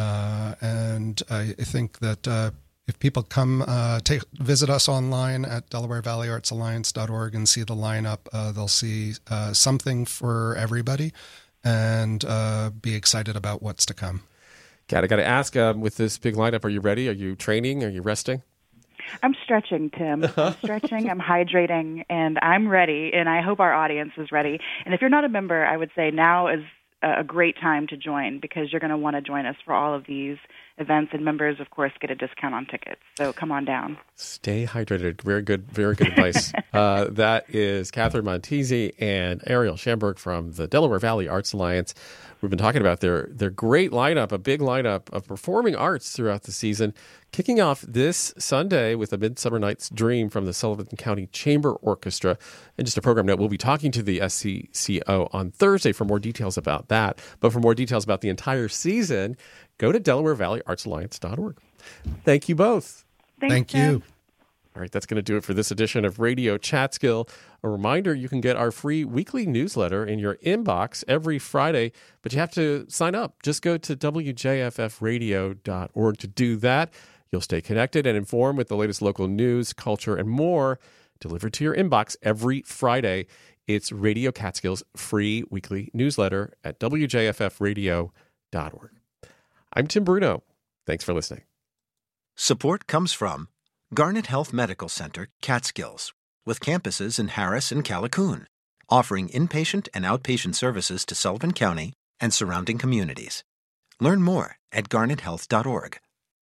And I think that if people come visit us online at DelawareValleyArtsAlliance.org and see the lineup, they'll see something for everybody and be excited about what's to come. I got to ask, with this big lineup, are you ready? Are you training? Are you resting? I'm stretching, Tim. I'm stretching, I'm hydrating, and I'm ready, and I hope our audience is ready. And if you're not a member, I would say now is a great time to join, because you're going to want to join us for all of these events, and members, of course, get a discount on tickets. So come on down. Stay hydrated. Very good advice. That is Catherine Montesi and Ariel Schamberg from the Delaware Valley Arts Alliance. We've been talking about their great lineup, a big lineup of performing arts throughout the season, kicking off this Sunday with A Midsummer Night's Dream from the Sullivan County Chamber Orchestra. And just a program note, we'll be talking to the SCCO on Thursday for more details about that. But for more details about the entire season, go to DelawareValleyArtsAlliance.org. Thank you both. Thank you. All right, that's going to do it for this edition of Radio Chatskill. A reminder, you can get our free weekly newsletter in your inbox every Friday, but you have to sign up. Just go to WJFFradio.org to do that. You'll stay connected and informed with the latest local news, culture, and more delivered to your inbox every Friday. It's Radio Catskill's free weekly newsletter at WJFFradio.org. I'm Tim Bruno. Thanks for listening. Support comes from Garnet Health Medical Center, Catskills, with campuses in Harris and Callicoon, offering inpatient and outpatient services to Sullivan County and surrounding communities. Learn more at garnethealth.org.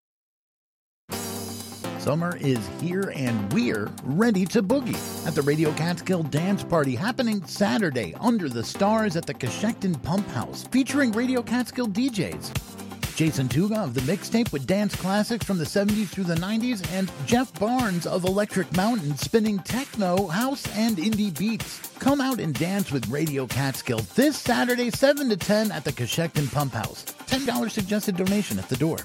Summer is here and we're ready to boogie at the Radio Catskill Dance Party happening Saturday under the stars at the Coshecton Pump House, featuring Radio Catskill DJs. Jason Tuga of The Mixtape with dance classics from the 70s through the 90s, and Jeff Barnes of Electric Mountain spinning techno, house, and indie beats. Come out and dance with Radio Catskill this Saturday, 7 to 10 at the Coshecton Pump House. $10 suggested donation at the door.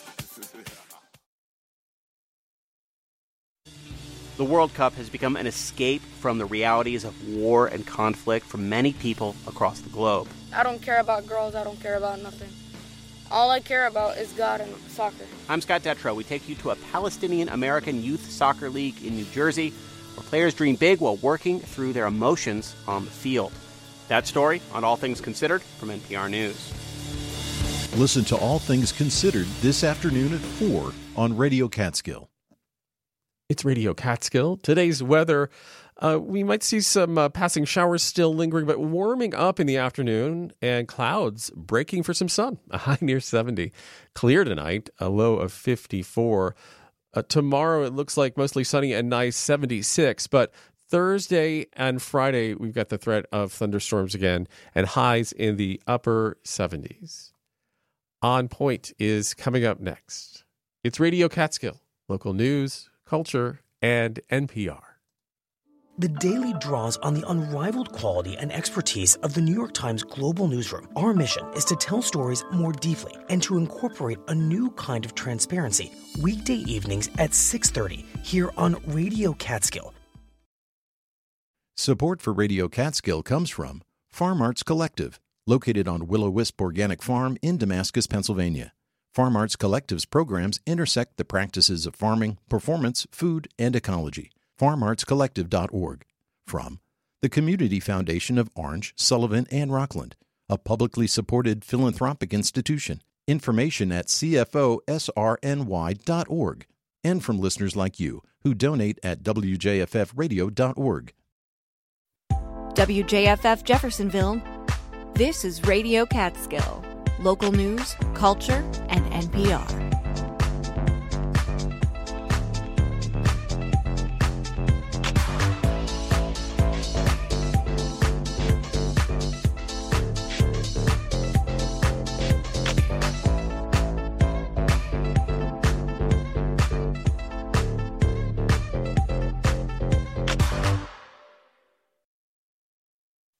The World Cup has become an escape from the realities of war and conflict for many people across the globe. I don't care about girls. I don't care about nothing. All I care about is God and soccer. I'm Scott Detrow. We take you to a Palestinian-American youth soccer league in New Jersey, where players dream big while working through their emotions on the field. That story on All Things Considered from NPR News. Listen to All Things Considered this afternoon at 4 on Radio Catskill. It's Radio Catskill. Today's weather, we might see some passing showers still lingering, but warming up in the afternoon, and clouds breaking for some sun. A high near 70. Clear tonight, a low of 54. Tomorrow it looks like mostly sunny and nice, 76. But Thursday and Friday, we've got the threat of thunderstorms again, and highs in the upper 70s. On Point is coming up next. It's Radio Catskill, local news, culture, and NPR. The Daily draws on the unrivaled quality and expertise of the New York Times Global Newsroom. Our mission is to tell stories more deeply and to incorporate a new kind of transparency. Weekday evenings at 6:30 here on Radio Catskill. Support for Radio Catskill comes from Farm Arts Collective, located on Willow Wisp Organic Farm in Damascus, Pennsylvania. Farm Arts Collective's programs intersect the practices of farming, performance, food, and ecology. FarmArtsCollective.org. From the Community Foundation of Orange, Sullivan, and Rockland, a publicly supported philanthropic institution. Information at cfosrny.org. And from listeners like you who donate at wjffradio.org. WJFF Jeffersonville. This is Radio Catskill. Local news, culture, and NPR.